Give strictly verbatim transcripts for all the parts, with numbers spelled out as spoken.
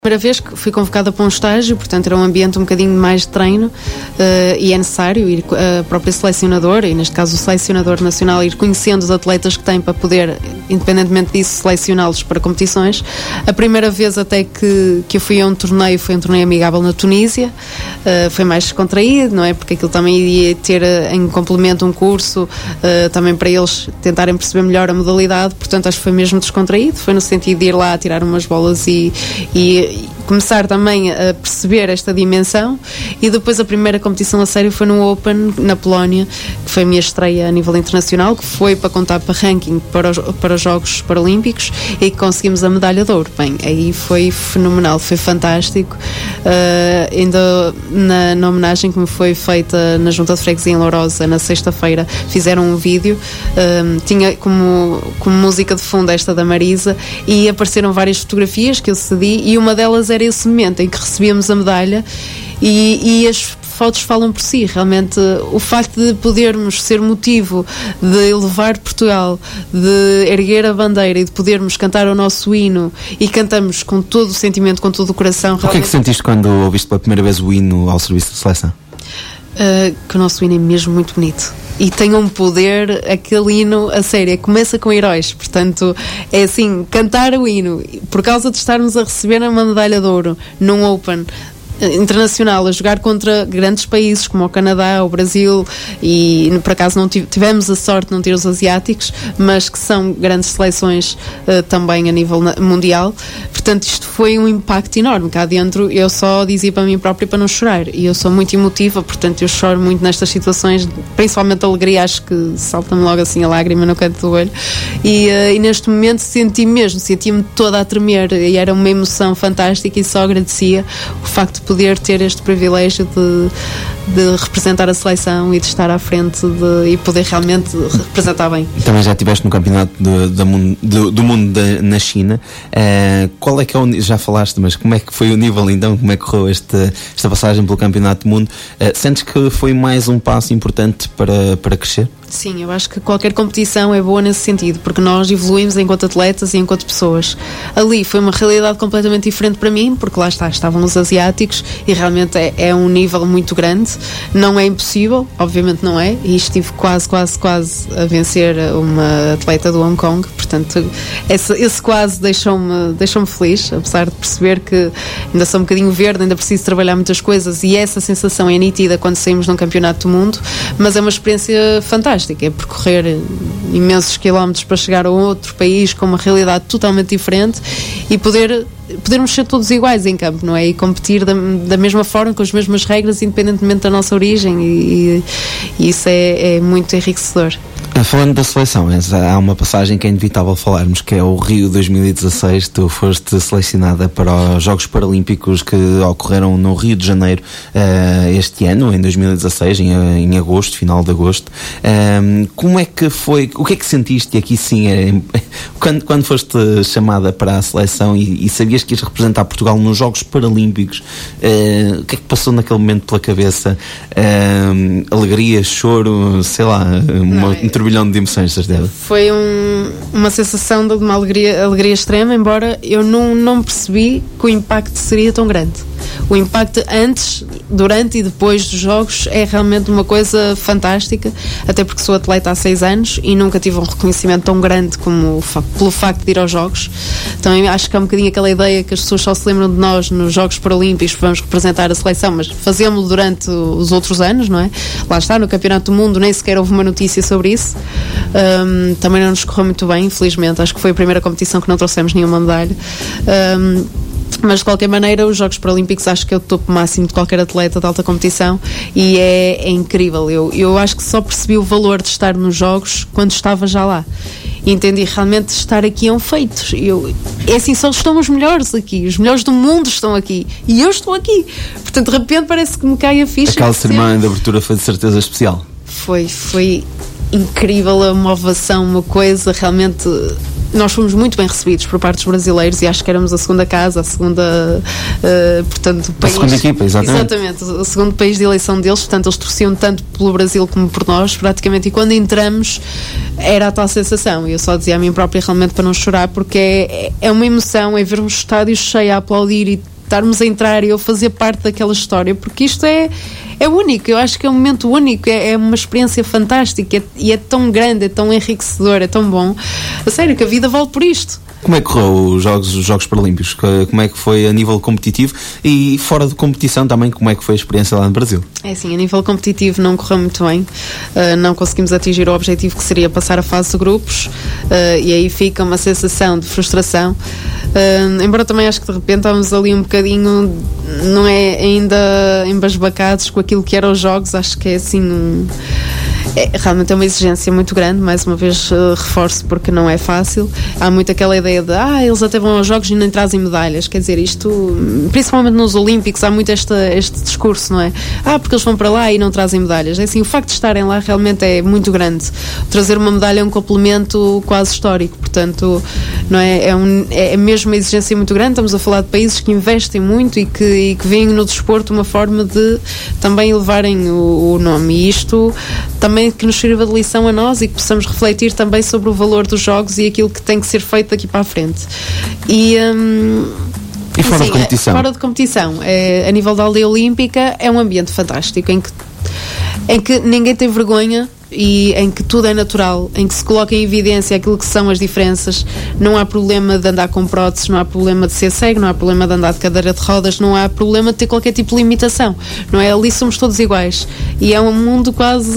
Primeira vez que fui convocada para um estágio, portanto era um ambiente um bocadinho mais de treino uh, e é necessário ir a própria selecionadora, e neste caso o selecionador nacional, ir conhecendo os atletas que tem para poder, independentemente disso, selecioná-los para competições. A primeira vez até que, que eu fui a um torneio, foi um torneio amigável na Tunísia, uh, foi mais descontraído, não é? Porque aquilo também iria ter uh, em complemento um curso uh, também para eles tentarem perceber melhor a modalidade, portanto acho que foi mesmo descontraído, foi no sentido de ir lá tirar umas bolas e, e começar também a perceber esta dimensão. E depois a primeira competição a sério foi no Open na Polónia, que foi a minha estreia a nível internacional, que foi para contar para ranking para os, para os Jogos Paralímpicos, e que conseguimos a medalha de ouro. Bem, aí foi fenomenal, foi fantástico. Uh, ainda na, na homenagem que me foi feita na Junta de Freguesia em Lourosa na sexta-feira, fizeram um vídeo, uh, tinha como, como música de fundo esta da Marisa, e apareceram várias fotografias que eu cedi, e uma delas era esse momento em que recebíamos a medalha, e, e as fotos falam por si. Realmente o facto de podermos ser motivo de elevar Portugal, de erguer a bandeira e de podermos cantar o nosso hino, e cantamos com todo o sentimento, com todo o coração. Realmente... O que é que sentiste quando ouviste pela primeira vez o hino ao serviço da seleção? Uh, que o nosso hino é mesmo muito bonito e tem um poder, aquele hino, a sério, começa com heróis, portanto é assim, cantar o hino por causa de estarmos a receber uma medalha de ouro num Open internacional, a jogar contra grandes países como o Canadá, o Brasil, e por acaso não tivemos a sorte de não ter os asiáticos, mas que são grandes seleções uh, também a nível na- mundial. Portanto, isto foi um impacto enorme. Cá dentro eu só dizia para mim própria para não chorar, e eu sou muito emotiva, portanto eu choro muito nestas situações, principalmente a alegria, acho que salta-me logo assim a lágrima no canto do olho, e, uh, e neste momento senti mesmo, sentia-me toda a tremer, e era uma emoção fantástica, e só agradecia o facto de poder ter este privilégio de, de representar a seleção e de estar à frente de, e poder realmente representar bem. Também já estiveste no campeonato de, de, de, do mundo de, na China. Uh, qual é que é o, já falaste, mas como é que foi o nível então? Como é que correu este, esta passagem pelo campeonato do mundo? Uh, sentes que foi mais um passo importante para, para crescer? Sim, eu acho que qualquer competição é boa nesse sentido, porque nós evoluímos enquanto atletas e enquanto pessoas. Ali foi uma realidade completamente diferente para mim, porque lá está, estavam os asiáticos, e realmente é, é um nível muito grande. Não é impossível, obviamente não é, e estive quase, quase, quase a vencer uma atleta do Hong Kong, portanto esse, esse quase deixou-me, deixou-me feliz, apesar de perceber que ainda sou um bocadinho verde, ainda preciso trabalhar muitas coisas, e essa sensação é nítida quando saímos num campeonato do mundo, mas é uma experiência fantástica. É percorrer imensos quilómetros para chegar a outro país com uma realidade totalmente diferente, e poder podermos ser todos iguais em campo, não é? E competir da, da mesma forma, com as mesmas regras, independentemente da nossa origem, e, e isso é, é muito enriquecedor. Falando da seleção, há uma passagem que é inevitável falarmos, que é o Rio dois mil e dezasseis. Tu foste selecionada para os Jogos Paralímpicos que ocorreram no Rio de Janeiro uh, este ano, em dois mil e dezasseis, em, em agosto, final de agosto. Um, como é que foi, o que é que sentiste? E aqui sim, é, quando, quando foste chamada para a seleção e, e sabias que ias representar Portugal nos Jogos Paralímpicos, uh, o que é que passou naquele momento pela cabeça? Uh, alegria, choro, sei lá, uma, um turbilhão de emoções, certeza? Foi um, uma sensação de uma alegria, alegria extrema, embora eu não, não percebi que o impacto seria tão grande. O impacto antes, durante e depois dos Jogos é realmente uma coisa fantástica, até porque sou atleta há seis anos e nunca tive um reconhecimento tão grande como pelo facto de ir aos Jogos. Também acho que há um bocadinho aquela ideia que as pessoas só se lembram de nós nos Jogos Paralímpicos, vamos representar a seleção, mas fazemos-lo durante os outros anos, não é? Lá está, no Campeonato do Mundo nem sequer houve uma notícia sobre isso. Um, também não nos correu muito bem, infelizmente. Acho que foi a primeira competição que não trouxemos nenhuma medalha. Um, Mas de qualquer maneira, os Jogos Paralímpicos acho que é o topo máximo de qualquer atleta de alta competição, e é, é incrível. Eu, eu acho que só percebi o valor de estar nos Jogos quando estava já lá. E entendi realmente estar aqui é um feito. Eu, é assim, só estão os melhores aqui, os melhores do mundo estão aqui, e eu estou aqui. Portanto, de repente parece que me cai a ficha. Aquela cerimónia de abertura foi de certeza especial. Foi, foi incrível, uma ovação, uma coisa realmente. Nós fomos muito bem recebidos por parte dos brasileiros, e acho que éramos a segunda casa, a segunda, uh, portanto, país. A segunda equipa, exatamente. Exatamente, o segundo país de eleição deles, portanto, eles torciam tanto pelo Brasil como por nós, praticamente, e quando entramos era a tal sensação, e eu só dizia a mim própria realmente para não chorar, porque é, é uma emoção, é ver um estádio cheio a aplaudir e estarmos a entrar e eu fazer parte daquela história, porque isto é, é único, eu acho que é um momento único, é, é uma experiência fantástica é, e é tão grande, é tão enriquecedor, é tão bom, a sério que a vida vale por isto. Como é que correu os Jogos, os Jogos Paralímpicos? Como é que foi a nível competitivo e fora de competição também, como é que foi a experiência lá no Brasil? É assim, a nível competitivo não correu muito bem, uh, não conseguimos atingir o objetivo que seria passar a fase de grupos, uh, e aí fica uma sensação de frustração, uh, embora também acho que de repente estávamos ali um bocadinho, não é, ainda embasbacados com aquilo que eram os jogos, acho que é assim um... É, realmente é uma exigência muito grande, mais uma vez uh, reforço porque não é fácil. Há muito aquela ideia de ah, eles até vão aos jogos e nem trazem medalhas, quer dizer, isto, principalmente nos Olímpicos, há muito esta, este discurso, não é? Ah, porque eles vão para lá e não trazem medalhas. É assim, o facto de estarem lá realmente é muito grande. Trazer uma medalha é um complemento quase histórico, portanto, não é? É, um, é mesmo uma exigência muito grande. Estamos a falar de países que investem muito e que, e que veem no desporto uma forma de também elevarem o, o nome, e isto também que nos sirva de lição a nós e que possamos refletir também sobre o valor dos jogos e aquilo que tem que ser feito daqui para a frente. E, hum, e fora assim, de competição? Fora de competição, é, a nível da aldeia olímpica, é um ambiente fantástico em que, em que ninguém tem vergonha e em que tudo é natural, em que se coloca em evidência aquilo que são as diferenças. Não há problema de andar com próteses, não há problema de ser cego, não há problema de andar de cadeira de rodas, não há problema de ter qualquer tipo de limitação, não é? Ali somos todos iguais e é um mundo quase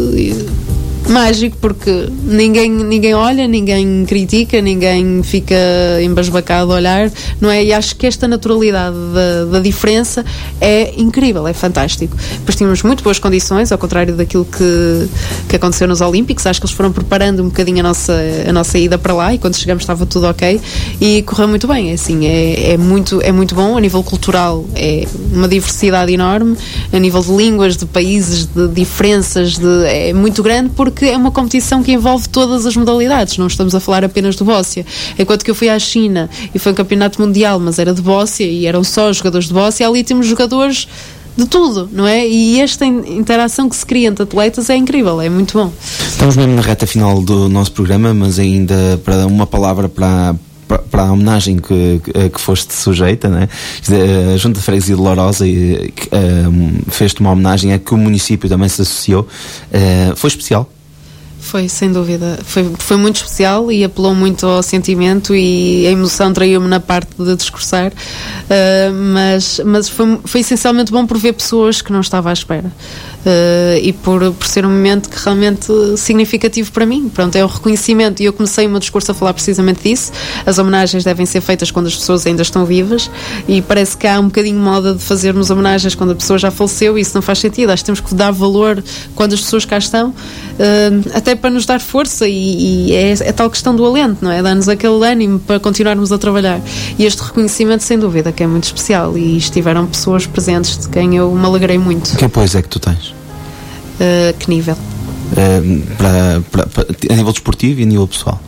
mágico, porque ninguém, ninguém olha, ninguém critica, ninguém fica embasbacado a olhar, não é? E acho que esta naturalidade da, da diferença é incrível, é fantástico. Depois tínhamos muito boas condições, ao contrário daquilo que, que aconteceu nos Olímpicos. Acho que eles foram preparando um bocadinho a nossa, a nossa ida para lá e quando chegamos estava tudo ok e correu muito bem, é assim, é, é, muito, é muito bom. A nível cultural é uma diversidade enorme, a nível de línguas, de países, de diferenças, de, é muito grande, porque é uma competição que envolve todas as modalidades, não estamos a falar apenas do bóssia. Enquanto que eu fui à China e foi um campeonato mundial, mas era de bóssia e eram só jogadores de bóssia, ali temos jogadores de tudo, não é? E esta interação que se cria entre atletas é incrível, é muito bom. Estamos mesmo na reta final do nosso programa, mas ainda para uma palavra para para a homenagem que, que, que foste sujeita, né? A Junta de Freguesia de Lourosa uh, fez-te uma homenagem a que o município também se associou. Uh, foi especial? Foi, sem dúvida. Foi, foi muito especial e apelou muito ao sentimento e a emoção traiu-me na parte de discursar, uh, mas, mas foi, foi essencialmente bom por ver pessoas que não estava à espera. Uh, e por, por ser um momento que realmente significativo para mim. Pronto, é o reconhecimento, e eu comecei o meu discurso a falar precisamente disso. As homenagens devem ser feitas quando as pessoas ainda estão vivas, e parece que há um bocadinho moda de fazermos homenagens quando a pessoa já faleceu, e isso não faz sentido. Acho que temos que dar valor quando as pessoas cá estão, uh, até para nos dar força, e, e é, é tal questão do alento, não é? Dá-nos aquele ânimo para continuarmos a trabalhar, e este reconhecimento, sem dúvida, que é muito especial, e estiveram pessoas presentes de quem eu me alegrei muito. Que apoios é que tu tens? Uh, que nível? Uh, para, para, para, a nível desportivo e a nível pessoal?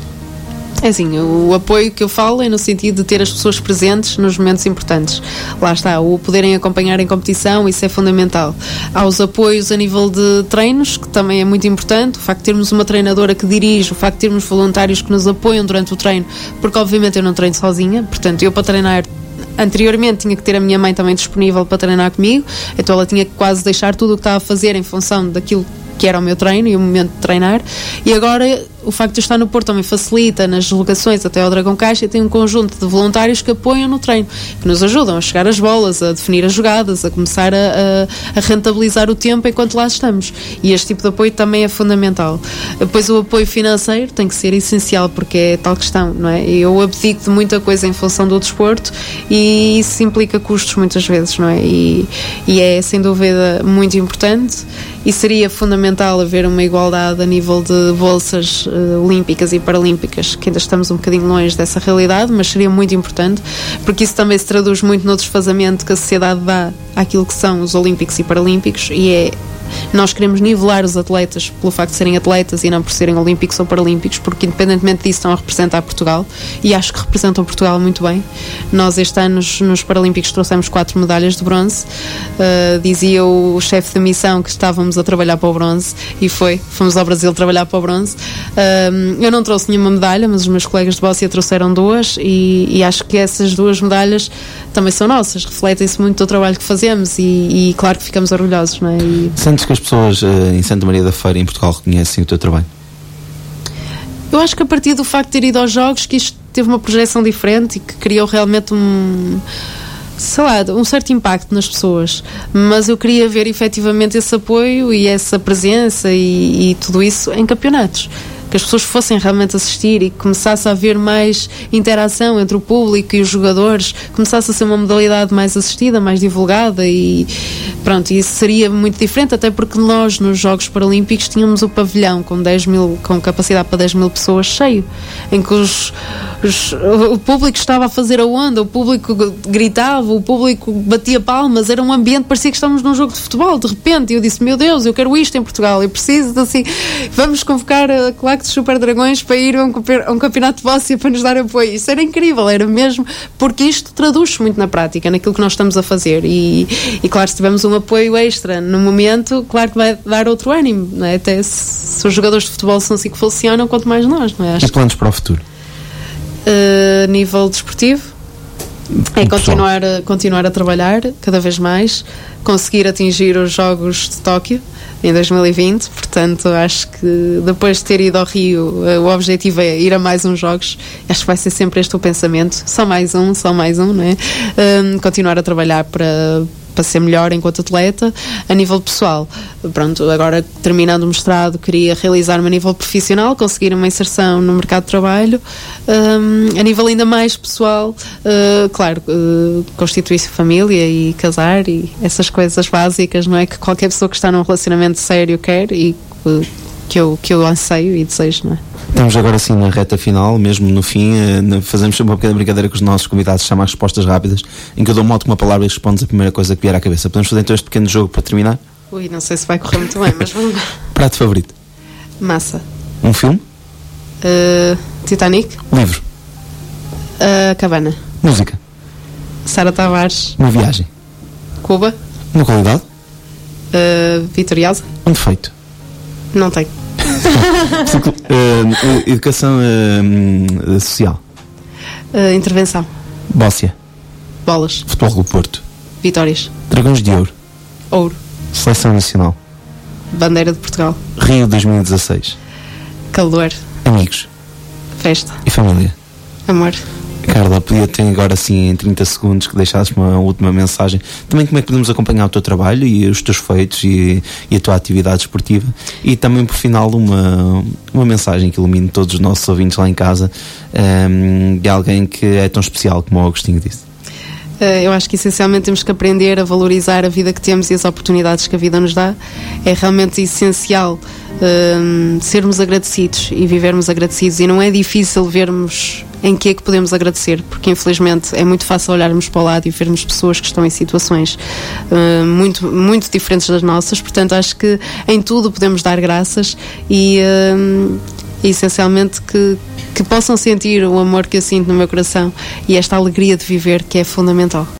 É assim, o apoio que eu falo é no sentido de ter as pessoas presentes nos momentos importantes. Lá está, o poderem acompanhar em competição, isso é fundamental. Há os apoios a nível de treinos, que também é muito importante. O facto de termos uma treinadora que dirige, o facto de termos voluntários que nos apoiam durante o treino, porque obviamente eu não treino sozinha, portanto eu para treinar anteriormente tinha que ter a minha mãe também disponível para treinar comigo, então ela tinha que quase deixar tudo o que estava a fazer em função daquilo que era o meu treino e o momento de treinar, e agora o facto de eu estar no Porto também facilita nas deslocações até ao Dragão Caixa, e tem um conjunto de voluntários que apoiam no treino, que nos ajudam a chegar às bolas, a definir as jogadas, a começar a, a, a rentabilizar o tempo enquanto lá estamos, e este tipo de apoio também é fundamental. Depois o apoio financeiro tem que ser essencial, porque é tal questão, não é? Eu abdico de muita coisa em função do desporto e isso implica custos muitas vezes, não é? E, e é sem dúvida muito importante, e seria fundamental haver uma igualdade a nível de bolsas uh, olímpicas e paralímpicas, que ainda estamos um bocadinho longe dessa realidade, mas seria muito importante, porque isso também se traduz muito no desfazamento que a sociedade dá àquilo que são os olímpicos e paralímpicos, e é nós queremos nivelar os atletas pelo facto de serem atletas e não por serem olímpicos ou paralímpicos, porque independentemente disso estão a representar Portugal, e acho que representam Portugal muito bem. Nós este ano nos, nos Paralímpicos trouxemos quatro medalhas de bronze. Uh, dizia o chefe da missão que estávamos a trabalhar para o bronze, e foi, fomos ao Brasil trabalhar para o bronze. Uh, eu não trouxe nenhuma medalha, mas os meus colegas de Bóssia trouxeram duas, e, e acho que essas duas medalhas também são nossas, refletem-se muito do trabalho que fazemos, e, e claro que ficamos orgulhosos, não é? E... Sentes que as pessoas uh, em Santa Maria da Feira, em Portugal, reconhecem o teu trabalho? Eu acho que a partir do facto de ter ido aos Jogos, que isto teve uma projeção diferente e que criou realmente um, sei lá, um certo impacto nas pessoas, mas eu queria ver efetivamente esse apoio e essa presença e, e tudo isso em campeonatos, que as pessoas fossem realmente assistir e começasse a haver mais interação entre o público e os jogadores, começasse a ser uma modalidade mais assistida, mais divulgada, e pronto, isso seria muito diferente, até porque nós nos Jogos Paralímpicos tínhamos o pavilhão com dez mil, com capacidade para dez mil pessoas cheio, em que os, os, o público estava a fazer a onda, o público gritava, o público batia palmas, era um ambiente, parecia que estávamos num jogo de futebol, de repente, e eu disse, meu Deus, eu quero isto em Portugal, eu preciso, assim, vamos convocar a claque de Super Dragões para ir a um, a um campeonato de Bóssia para nos dar apoio. Isso era incrível, era mesmo, porque isto traduz-se muito na prática, naquilo que nós estamos a fazer, e, e claro, se tivermos um apoio extra no momento, claro que vai dar outro ânimo, não é? Até se, se os jogadores de futebol são assim que funcionam, quanto mais nós, não é? Acho e planos para o futuro? Uh, nível desportivo é continuar a, continuar a trabalhar cada vez mais, conseguir atingir os Jogos de Tóquio em dois mil e vinte, portanto acho que depois de ter ido ao Rio, o objetivo é ir a mais uns Jogos, acho que vai ser sempre este o pensamento, só mais um, só mais um, não é? Um, continuar a trabalhar para para ser melhor enquanto atleta. A nível pessoal, pronto, agora terminando o mestrado, queria realizar-me a nível profissional, conseguir uma inserção no mercado de trabalho. Um, a nível ainda mais pessoal, uh, claro, uh, constituir família e casar e essas coisas básicas, não é? Que qualquer pessoa que está num relacionamento sério quer e uh, que eu, que eu anseio e desejo, não é? Estamos agora sim na reta final, mesmo no fim, uh, fazemos sempre uma pequena brincadeira com os nossos convidados, chama as respostas rápidas, em que eu dou uma última palavra e respondes a primeira coisa que vier à cabeça. Podemos fazer então este pequeno jogo para terminar? Ui, não sei se vai correr muito bem, mas vamos lá. Prato favorito? Massa. Um filme? Uh, Titanic. Livro? Uh, Cabana. Música? Sara Tavares. Uma viagem? Cuba. Uma qualidade? Uh, vitoriosa. Um defeito? Não tenho. Ciclo, uh, educação uh, social? Uh, intervenção. Bóssia? Bolas. Futebol Clube Porto? Vitórias. Dragões de Ouro? Ouro. Seleção Nacional? Bandeira de Portugal. Rio dois mil e dezasseis? Calor. Amigos? Festa. E família? Amor. Carla, podia ter agora assim em trinta segundos que deixasses uma última mensagem. Também como é que podemos acompanhar o teu trabalho e os teus feitos e, e a tua atividade esportiva, e também por final uma, uma mensagem que ilumine todos os nossos ouvintes lá em casa, um, de alguém que é tão especial como o Agostinho disse. Eu acho que essencialmente temos que aprender a valorizar a vida que temos e as oportunidades que a vida nos dá. É realmente essencial um, sermos agradecidos e vivermos agradecidos, e não é difícil vermos em que é que podemos agradecer, porque infelizmente é muito fácil olharmos para o lado e vermos pessoas que estão em situações uh, muito, muito diferentes das nossas. Portanto, acho que em tudo podemos dar graças e, uh, e essencialmente que, que possam sentir o amor que eu sinto no meu coração e esta alegria de viver, que é fundamental.